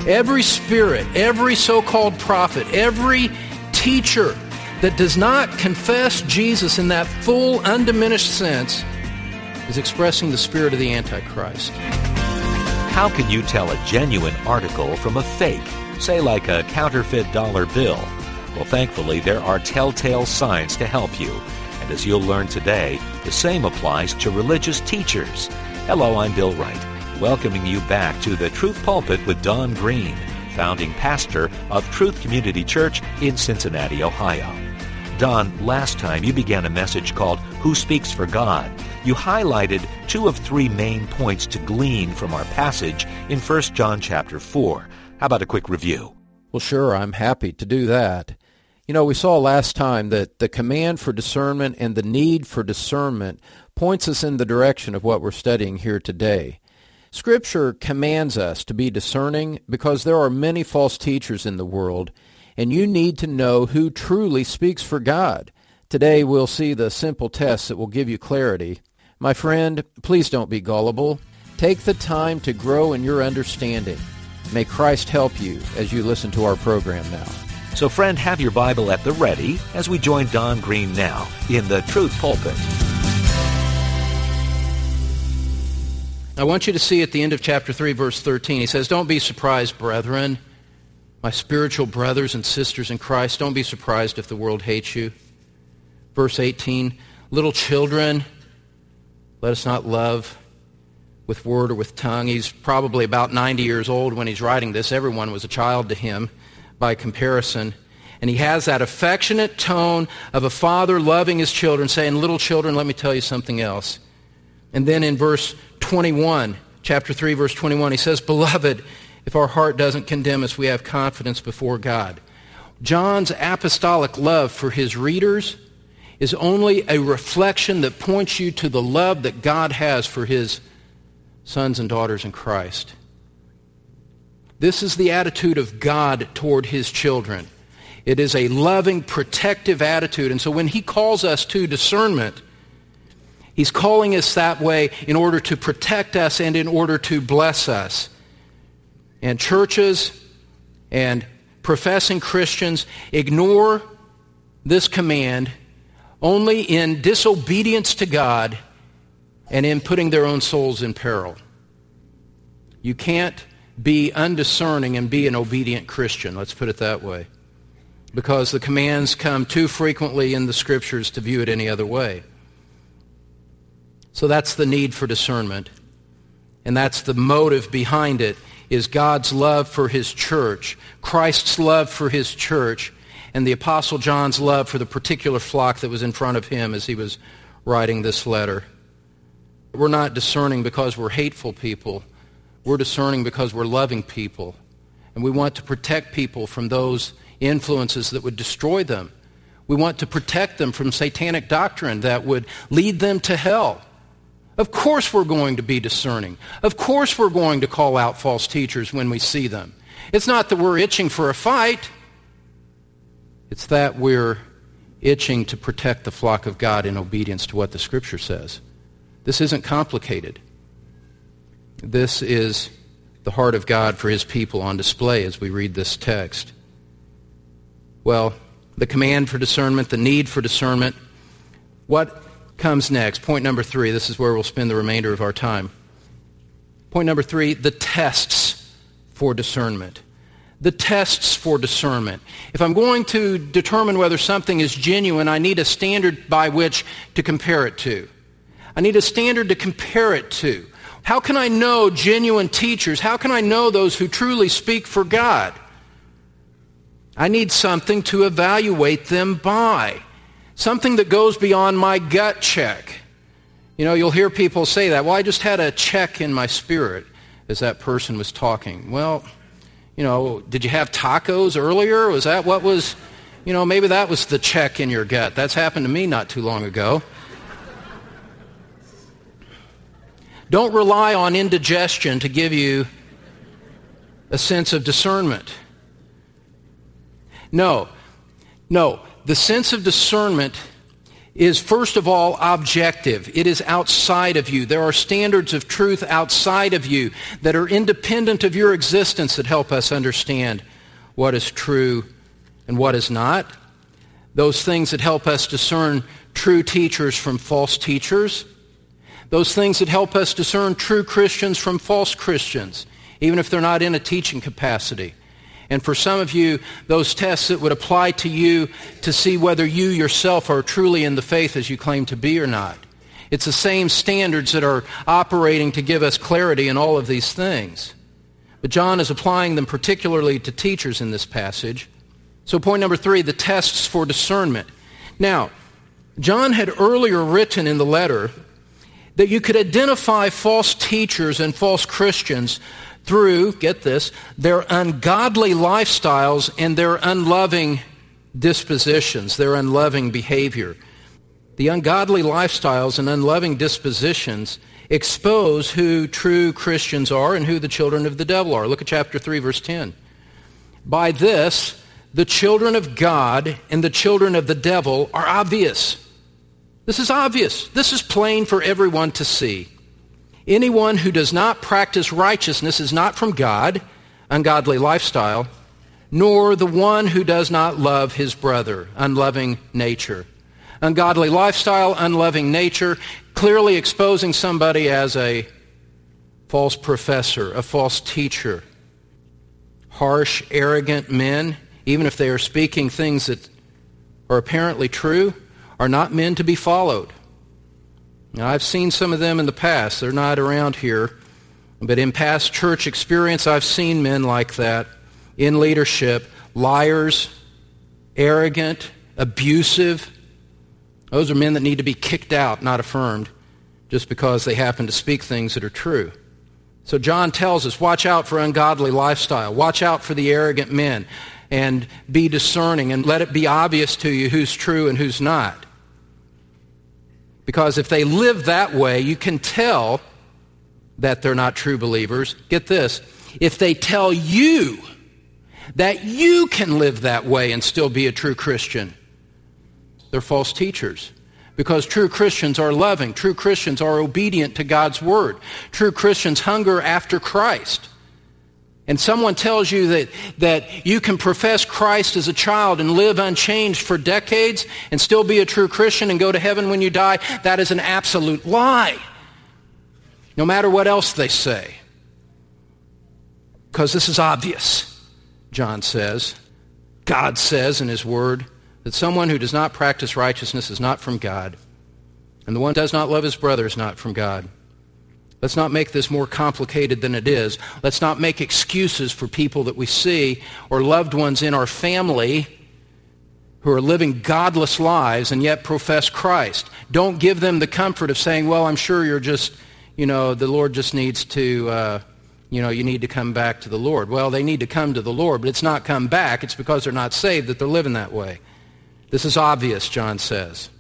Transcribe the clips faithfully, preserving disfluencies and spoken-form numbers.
Every spirit, every so-called prophet, every teacher that does not confess Jesus in that full, undiminished sense is expressing the spirit of the Antichrist. How can you tell a genuine article from a fake, say like a counterfeit dollar bill? Well, thankfully, there are telltale signs to help you. And as you'll learn today, the same applies to religious teachers. Hello, I'm Bill Wright, welcoming you back to the Truth Pulpit with Don Green, founding pastor of Truth Community Church in Cincinnati, Ohio. Don, last time you began a message called Who Speaks for God? You highlighted two of three main points to glean from our passage in First John chapter four. How about a quick review? Well, sure, I'm happy to do that. You know, we saw last time that the command for discernment and the need for discernment points us in the direction of what we're studying here today. Scripture commands us to be discerning because there are many false teachers in the world, and you need to know who truly speaks for God. Today we'll see the simple test that will give you clarity. My friend, please don't be gullible. Take the time to grow in your understanding. May Christ help you as you listen to our program now. So friend, have your Bible at the ready as we join Don Green now in the Truth Pulpit. I want you to see at the end of chapter three, verse thirteen, he says, "Don't be surprised, brethren, my spiritual brothers and sisters in Christ, don't be surprised if the world hates you." Verse eighteen, "Little children, let us not love with word or with tongue." He's probably about ninety years old when he's writing this. Everyone was a child to him by comparison. And he has that affectionate tone of a father loving his children, saying, "Little children, let me tell you something else." And then in verse twenty-one, chapter three, verse twenty-one, he says, "Beloved, if our heart doesn't condemn us, we have confidence before God." John's apostolic love for his readers is only a reflection that points you to the love that God has for his sons and daughters in Christ. This is the attitude of God toward his children. It is a loving, protective attitude. And so when he calls us to discernment, he's calling us that way in order to protect us and in order to bless us. And churches and professing Christians ignore this command only in disobedience to God and in putting their own souls in peril. You can't be undiscerning and be an obedient Christian, let's put it that way, because the commands come too frequently in the Scriptures to view it any other way. So that's the need for discernment, and that's the motive behind it, is God's love for his church, Christ's love for his church, and the Apostle John's love for the particular flock that was in front of him as he was writing this letter. We're not discerning because we're hateful people. We're discerning because we're loving people. And we want to protect people from those influences that would destroy them. We want to protect them from satanic doctrine that would lead them to hell. Of course we're going to be discerning. Of course we're going to call out false teachers when we see them. It's not that we're itching for a fight. It's that we're itching to protect the flock of God in obedience to what the Scripture says. This isn't complicated. This is the heart of God for his people on display as we read this text. Well, the command for discernment, the need for discernment. What comes next? Point number three. This is where we'll spend the remainder of our time. Point number three, the tests for discernment. The tests for discernment. If I'm going to determine whether something is genuine, I need a standard by which to compare it to. I need a standard to compare it to. How can I know genuine teachers? How can I know those who truly speak for God? I need something to evaluate them by. Something that goes beyond my gut check. You know, you'll hear people say that. Well, I just had a check in my spirit as that person was talking. Well, you know, did you have tacos earlier? Was that what was, you know, maybe that was the check in your gut. That's happened to me not too long ago. Don't rely on indigestion to give you a sense of discernment. No, no. The sense of discernment is, first of all, objective. It is outside of you. There are standards of truth outside of you that are independent of your existence that help us understand what is true and what is not. Those things that help us discern true teachers from false teachers. Those things that help us discern true Christians from false Christians, even if they're not in a teaching capacity. And for some of you, those tests that would apply to you to see whether you yourself are truly in the faith as you claim to be or not. It's the same standards that are operating to give us clarity in all of these things. But John is applying them particularly to teachers in this passage. So point number three, the tests for discernment. Now, John had earlier written in the letter that you could identify false teachers and false Christians through, get this, their ungodly lifestyles and their unloving dispositions, their unloving behavior. The ungodly lifestyles and unloving dispositions expose who true Christians are and who the children of the devil are. Look at chapter three, verse ten. By this, the children of God and the children of the devil are obvious. This is obvious. This is plain for everyone to see. Anyone who does not practice righteousness is not from God, ungodly lifestyle, nor the one who does not love his brother, unloving nature. Ungodly lifestyle, unloving nature, clearly exposing somebody as a false professor, a false teacher. Harsh, arrogant men, even if they are speaking things that are apparently true, are not men to be followed. Now, I've seen some of them in the past. They're not around here. But in past church experience, I've seen men like that in leadership. Liars, arrogant, abusive. Those are men that need to be kicked out, not affirmed, just because they happen to speak things that are true. So John tells us, watch out for ungodly lifestyle. Watch out for the arrogant men. And be discerning and let it be obvious to you who's true and who's not. Because if they live that way, you can tell that they're not true believers. Get this. If they tell you that you can live that way and still be a true Christian, they're false teachers. Because true Christians are loving. True Christians are obedient to God's word. True Christians hunger after Christ. And someone tells you that, that you can profess Christ as a child and live unchanged for decades and still be a true Christian and go to heaven when you die, that is an absolute lie. No matter what else they say. Because this is obvious, John says. God says in his word that someone who does not practice righteousness is not from God. And the one who does not love his brother is not from God. Let's not make this more complicated than it is. Let's not make excuses for people that we see or loved ones in our family who are living godless lives and yet profess Christ. Don't give them the comfort of saying, well, I'm sure you're just, you know, the Lord just needs to, uh, you know, you need to come back to the Lord. Well, they need to come to the Lord, but it's not come back. It's because they're not saved that they're living that way. This is obvious, John says.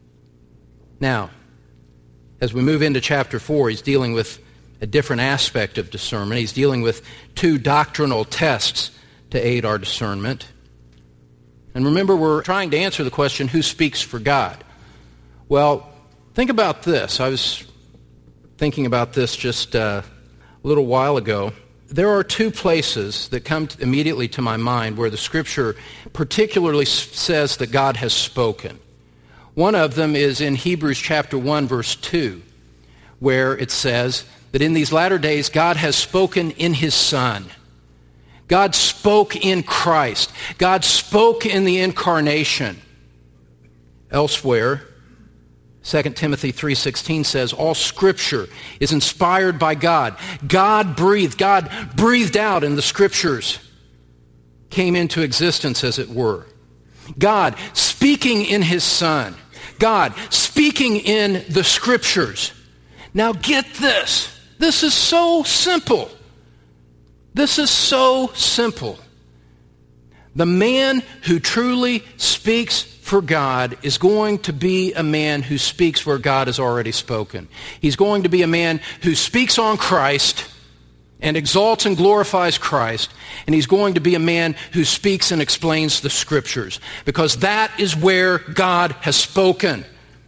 Now, as we move into chapter four, he's dealing with a different aspect of discernment. He's dealing with two doctrinal tests to aid our discernment. And remember, we're trying to answer the question, who speaks for God? Well, think about this. I was thinking about this just uh, a little while ago. There are two places that come to immediately to my mind where the Scripture particularly says that God has spoken. One of them is in Hebrews chapter one, verse two, where it says that in these latter days God has spoken in his Son. God spoke in Christ. God spoke in the incarnation. Elsewhere, Second Timothy three sixteen says, all Scripture is inspired by God. God breathed. God breathed out and the Scriptures came into existence, as it were. God speaking in his Son. God speaking in the Scriptures. Now get this. This is so simple. This is so simple. The man who truly speaks for God is going to be a man who speaks where God has already spoken. He's going to be a man who speaks on Christ and exalts and glorifies Christ, and he's going to be a man who speaks and explains the Scriptures, because that is where God has spoken.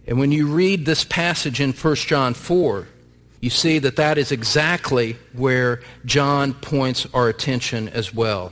And when you read this passage in First John four, you see that that is exactly where John points our attention as well.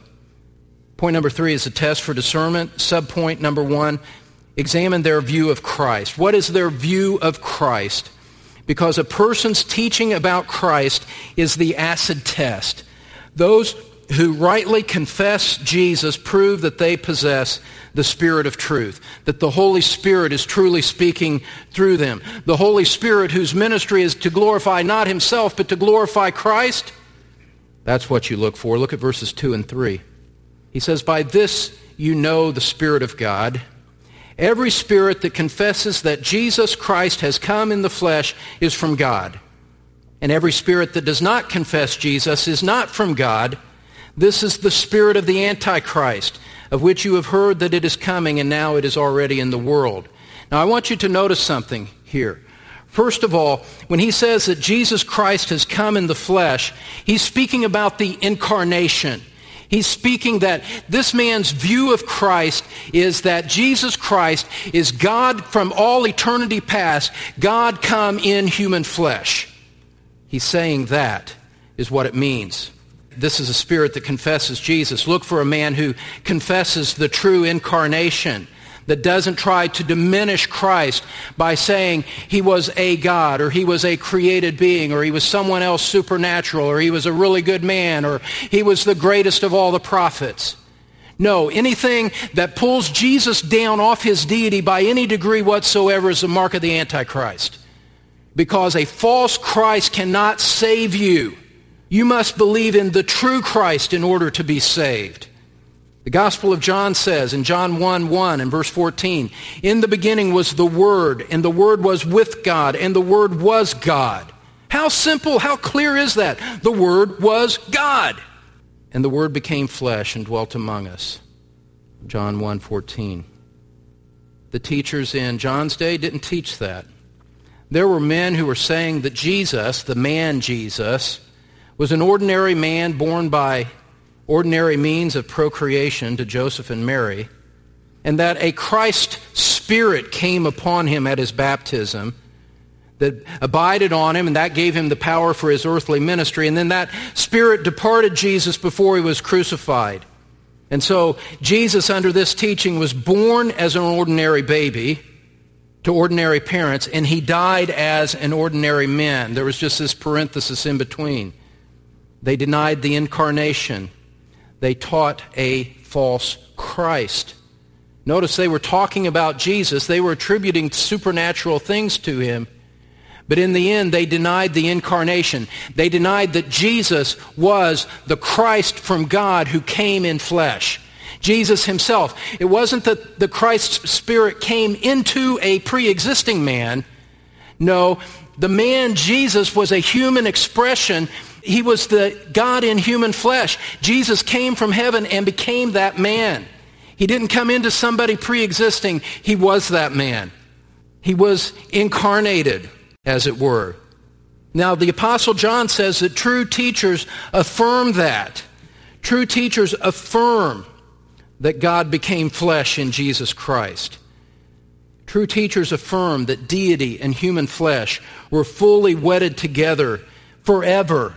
Point number three is a test for discernment. Subpoint number one, examine their view of Christ. What is their view of Christ? Because a person's teaching about Christ is the acid test. Those who rightly confess Jesus prove that they possess the Spirit of truth, that the Holy Spirit is truly speaking through them. The Holy Spirit, whose ministry is to glorify not himself, but to glorify Christ. That's what you look for. Look at verses two and three. He says, by this you know the Spirit of God. Every spirit that confesses that Jesus Christ has come in the flesh is from God. And every spirit that does not confess Jesus is not from God. This is the spirit of the Antichrist, of which you have heard that it is coming, and now it is already in the world. Now I want you to notice something here. First of all, when he says that Jesus Christ has come in the flesh, he's speaking about the incarnation. He's speaking that this man's view of Christ is that Jesus Christ is God from all eternity past, God come in human flesh. He's saying that is what it means. This is a spirit that confesses Jesus. Look for a man who confesses the true incarnation, that doesn't try to diminish Christ by saying he was a God, or he was a created being, or he was someone else supernatural, or he was a really good man, or he was the greatest of all the prophets. No, anything that pulls Jesus down off his deity by any degree whatsoever is the mark of the Antichrist. Because a false Christ cannot save you. You must believe in the true Christ in order to be saved. The Gospel of John says in John one one and verse fourteen, in the beginning was the Word, and the Word was with God, and the Word was God. How simple, how clear is that? The Word was God. And the Word became flesh and dwelt among us. John one fourteen. The teachers in John's day didn't teach that. There were men who were saying that Jesus, the man Jesus, was an ordinary man born by ordinary means of procreation to Joseph and Mary, and that a Christ spirit came upon him at his baptism that abided on him, and that gave him the power for his earthly ministry, and then that spirit departed Jesus before he was crucified. And so Jesus, under this teaching, was born as an ordinary baby to ordinary parents, and he died as an ordinary man. There was just this parenthesis in between. They denied the incarnation. They taught a false Christ. Notice they were talking about Jesus. They were attributing supernatural things to him. But in the end, they denied the incarnation. They denied that Jesus was the Christ from God who came in flesh. Jesus himself. It wasn't that the Christ's Spirit came into a pre-existing man. No, the man Jesus was a human expression. He was the God in human flesh. Jesus came from heaven and became that man. He didn't come into somebody pre-existing. He was that man. He was incarnated, as it were. Now, the Apostle John says that true teachers affirm that. True teachers affirm that God became flesh in Jesus Christ. True teachers affirm that deity and human flesh were fully wedded together forever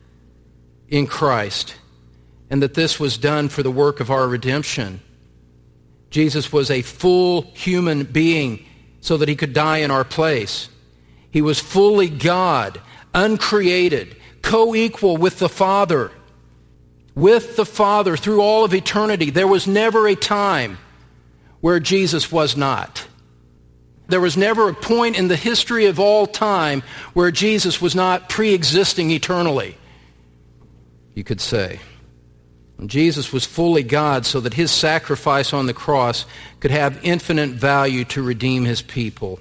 in Christ, and that this was done for the work of our redemption. Jesus was a full human being so that he could die in our place. He was fully God, uncreated, co-equal with the Father. With the Father through all of eternity. There was never a time where Jesus was not. There was never a point in the history of all time where Jesus was not pre-existing eternally, you could say. And Jesus was fully God so that his sacrifice on the cross could have infinite value to redeem his people.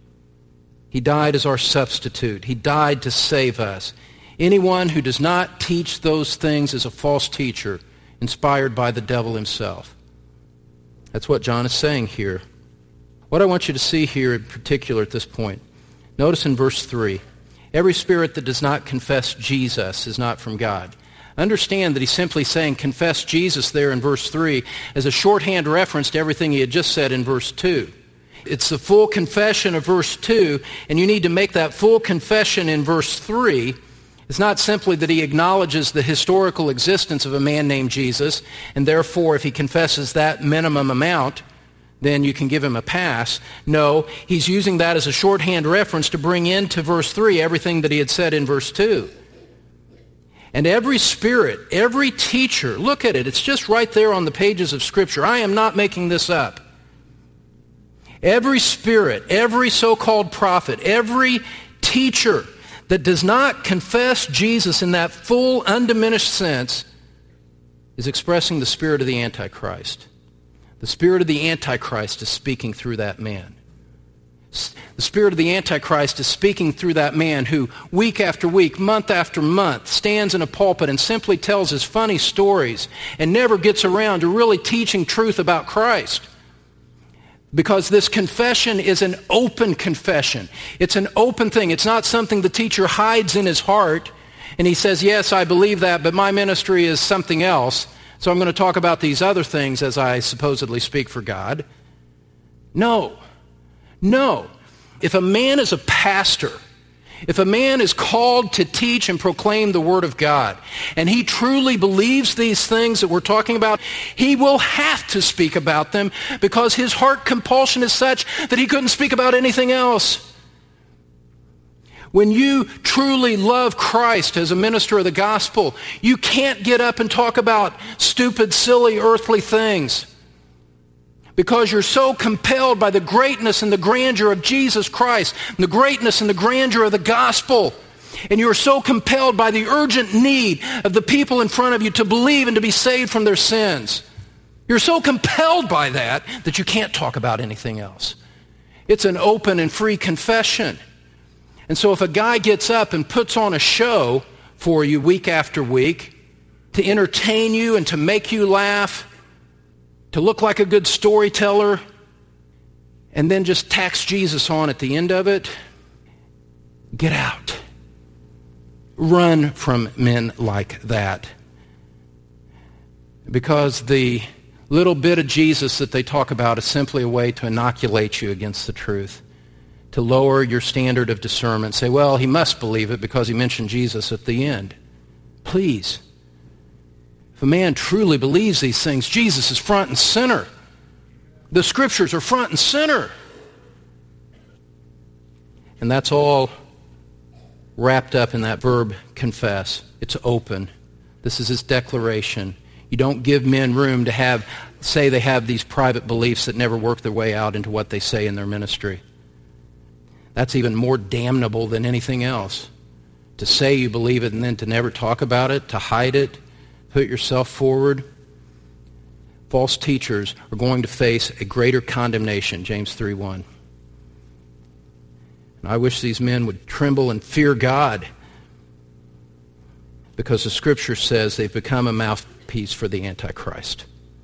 He died as our substitute. He died to save us. Anyone who does not teach those things is a false teacher, inspired by the devil himself. That's what John is saying here. What I want you to see here in particular at this point, notice in verse three, every spirit that does not confess Jesus is not from God. Understand that he's simply saying confess Jesus there in verse three as a shorthand reference to everything he had just said in verse two. It's the full confession of verse two, and you need to make that full confession in verse three. It's not simply that he acknowledges the historical existence of a man named Jesus, and therefore if he confesses that minimum amount, then you can give him a pass. No, he's using that as a shorthand reference to bring into verse three everything that he had said in verse two. And every spirit, every teacher, look at it, it's just right there on the pages of Scripture. I am not making this up. Every spirit, every so-called prophet, every teacher that does not confess Jesus in that full, undiminished sense is expressing the spirit of the Antichrist. The spirit of the Antichrist is speaking through that man. The spirit of the Antichrist is speaking through that man who, week after week, month after month, stands in a pulpit and simply tells his funny stories and never gets around to really teaching truth about Christ. Because this confession is an open confession. It's an open thing. It's not something the teacher hides in his heart and he says, yes, I believe that, but my ministry is something else, so I'm going to talk about these other things as I supposedly speak for God. No. No. If a man is a pastor, if a man is called to teach and proclaim the Word of God, and he truly believes these things that we're talking about, he will have to speak about them because his heart compulsion is such that he couldn't speak about anything else. When you truly love Christ as a minister of the gospel, you can't get up and talk about stupid, silly, earthly things, because you're so compelled by the greatness and the grandeur of Jesus Christ, and the greatness and the grandeur of the gospel. And you're so compelled by the urgent need of the people in front of you to believe and to be saved from their sins. You're so compelled by that that you can't talk about anything else. It's an open and free confession. And so if a guy gets up and puts on a show for you week after week to entertain you and to make you laugh, to look like a good storyteller, and then just tacks Jesus on at the end of it, get out. Run from men like that. Because the little bit of Jesus that they talk about is simply a way to inoculate you against the truth, to lower your standard of discernment. Say, well, he must believe it because he mentioned Jesus at the end. Please. If a man truly believes these things, Jesus is front and center. The Scriptures are front and center. And that's all wrapped up in that verb confess. It's open. This is his declaration. You don't give men room to have say they have these private beliefs that never work their way out into what they say in their ministry. That's even more damnable than anything else. To say you believe it and then to never talk about it, to hide it, put yourself forward. False teachers are going to face a greater condemnation, James three one. And I wish these men would tremble and fear God, because the Scripture says they've become a mouthpiece for the Antichrist.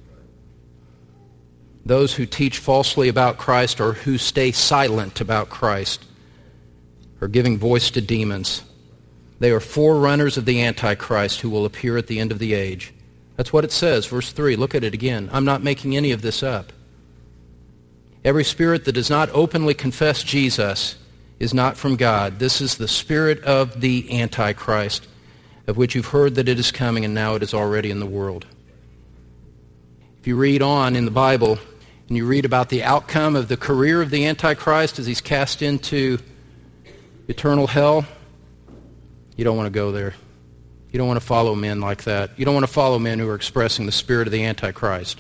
Those who teach falsely about Christ or who stay silent about Christ are giving voice to demons. They are forerunners of the Antichrist who will appear at the end of the age. That's what it says, verse three. Look at it again. I'm not making any of this up. Every spirit that does not openly confess Jesus is not from God. This is the spirit of the Antichrist, of which you've heard that it is coming, and now it is already in the world. If you read on in the Bible, and you read about the outcome of the career of the Antichrist as he's cast into eternal hell, you don't want to go there. You don't want to follow men like that. You don't want to follow men who are expressing the spirit of the Antichrist.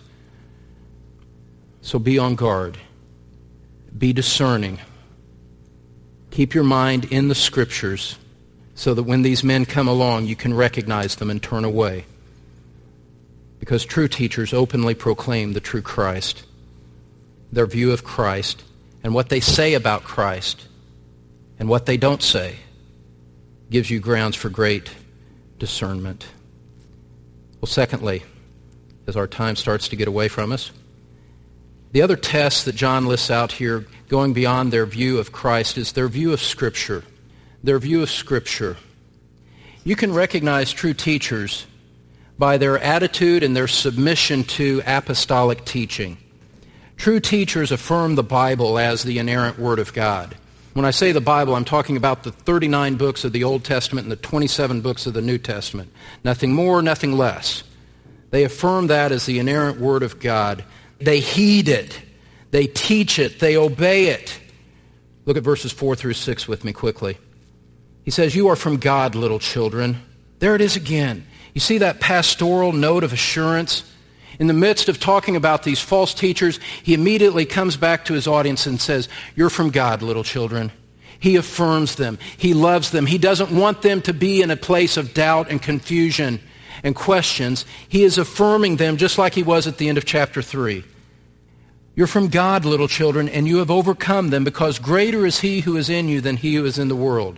So be on guard. Be discerning. Keep your mind in the Scriptures so that when these men come along, you can recognize them and turn away. Because true teachers openly proclaim the true Christ, their view of Christ, and what they say about Christ, and what they don't say gives you grounds for great discernment. Well, secondly, as our time starts to get away from us, the other test that John lists out here, going beyond their view of Christ, is their view of Scripture. Their view of Scripture. You can recognize true teachers by their attitude and their submission to apostolic teaching. True teachers affirm the Bible as the inerrant Word of God. When I say the Bible, I'm talking about the thirty-nine books of the Old Testament and the twenty-seven books of the New Testament. Nothing more, nothing less. They affirm that as the inerrant Word of God. They heed it. They teach it. They obey it. Look at verses four through six with me quickly. He says, "You are from God, little children." There it is again. You see that pastoral note of assurance? In the midst of talking about these false teachers, he immediately comes back to his audience and says, "You're from God, little children." He affirms them. He loves them. He doesn't want them to be in a place of doubt and confusion and questions. He is affirming them just like he was at the end of chapter three. "You're from God, little children, and you have overcome them, because greater is he who is in you than he who is in the world.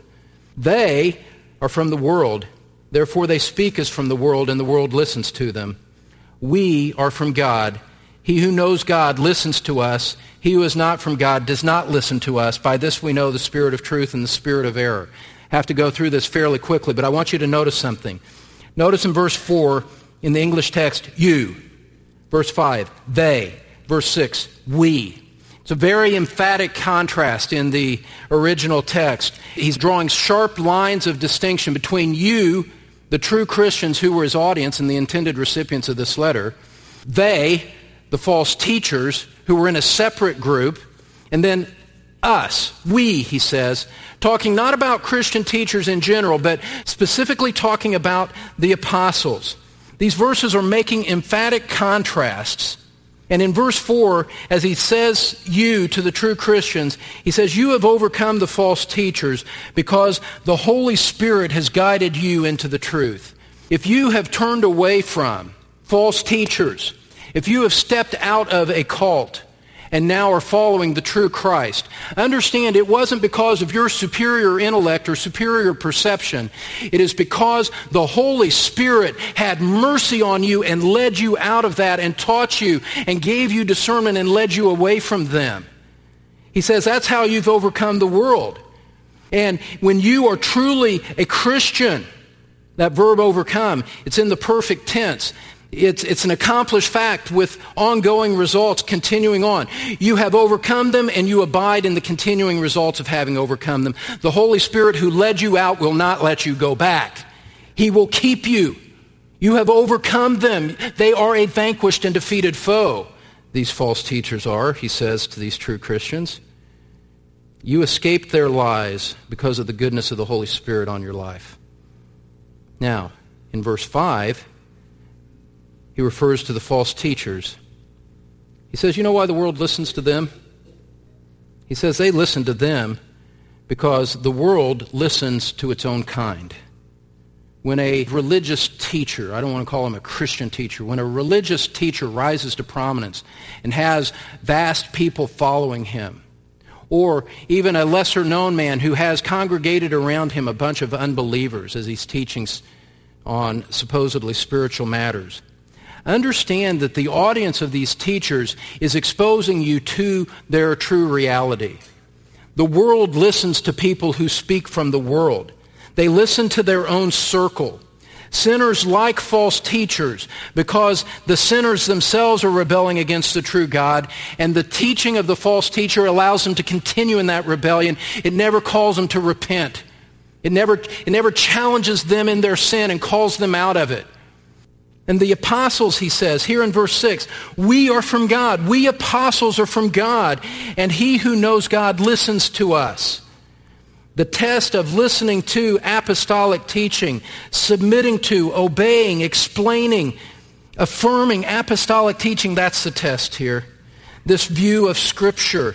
They are from the world, therefore they speak as from the world, and the world listens to them. We are from God. He who knows God listens to us. He who is not from God does not listen to us. By this we know the spirit of truth and the spirit of error." I have to go through this fairly quickly, but I want you to notice something. Notice in verse four, in the English text, "you." Verse five, "they." Verse six, "we." It's a very emphatic contrast in the original text. He's drawing sharp lines of distinction between you, the true Christians who were his audience and the intended recipients of this letter, they, the false teachers, who were in a separate group, and then us, we, he says, talking not about Christian teachers in general, but specifically talking about the apostles. These verses are making emphatic contrasts. And in verse four, as he says you to the true Christians, he says, "You have overcome the false teachers because the Holy Spirit has guided you into the truth." If you have turned away from false teachers, if you have stepped out of a cult and now are following the true Christ, understand it wasn't because of your superior intellect or superior perception. It is because the Holy Spirit had mercy on you and led you out of that and taught you and gave you discernment and led you away from them. He says that's how you've overcome the world. And when you are truly a Christian, that verb overcome, it's in the perfect tense. It's, it's an accomplished fact with ongoing results continuing on. You have overcome them and you abide in the continuing results of having overcome them. The Holy Spirit who led you out will not let you go back. He will keep you. You have overcome them. They are a vanquished and defeated foe. These false teachers are, he says to these true Christians. You escaped their lies because of the goodness of the Holy Spirit on your life. Now, in verse five, he refers to the false teachers. He says, you know why the world listens to them? He says they listen to them because the world listens to its own kind. When a religious teacher, I don't want to call him a Christian teacher, when a religious teacher rises to prominence and has vast people following him, or even a lesser-known man who has congregated around him a bunch of unbelievers as he's teaching on supposedly spiritual matters, understand that the audience of these teachers is exposing you to their true reality. The world listens to people who speak from the world. They listen to their own circle. Sinners like false teachers because the sinners themselves are rebelling against the true God, and the teaching of the false teacher allows them to continue in that rebellion. It never calls them to repent. It never, it never challenges them in their sin and calls them out of it. And the apostles, he says, here in verse six, we are from God. We apostles are from God, and he who knows God listens to us. The test of listening to apostolic teaching, submitting to, obeying, explaining, affirming apostolic teaching, that's the test here. This view of Scripture.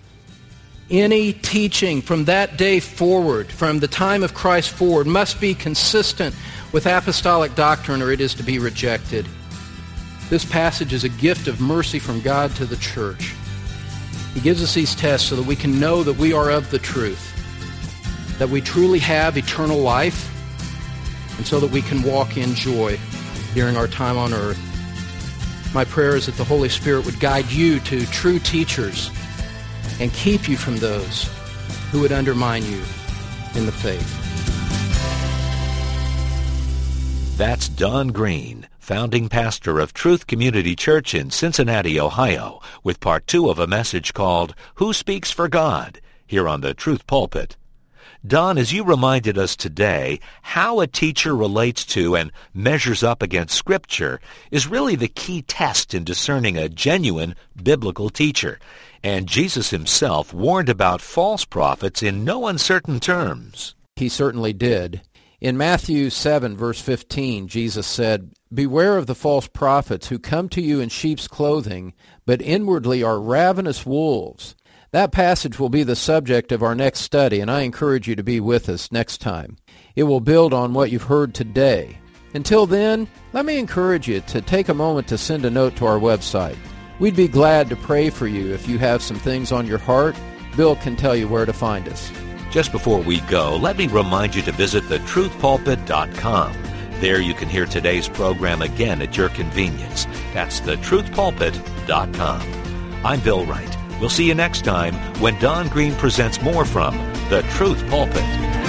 Any teaching from that day forward, from the time of Christ forward, must be consistent with apostolic doctrine or it is to be rejected. This passage is a gift of mercy from God to the church. He gives us these tests so that we can know that we are of the truth, that we truly have eternal life, and so that we can walk in joy during our time on earth. My prayer is that the Holy Spirit would guide you to true teachers and keep you from those who would undermine you in the faith. That's Don Green, founding pastor of Truth Community Church in Cincinnati, Ohio, with part two of a message called Who Speaks for God? Here on the Truth Pulpit. Don, as you reminded us today, how a teacher relates to and measures up against Scripture is really the key test in discerning a genuine biblical teacher. And Jesus himself warned about false prophets in no uncertain terms. He certainly did. In Matthew seven, verse fifteen, Jesus said, "Beware of the false prophets who come to you in sheep's clothing, but inwardly are ravenous wolves." That passage will be the subject of our next study, and I encourage you to be with us next time. It will build on what you've heard today. Until then, let me encourage you to take a moment to send a note to our website. We'd be glad to pray for you if you have some things on your heart. Bill can tell you where to find us. Just before we go, let me remind you to visit the truth pulpit dot com. There you can hear today's program again at your convenience. That's the truth pulpit dot com. I'm Bill Wright. We'll see you next time when Don Green presents more from the Truth Pulpit.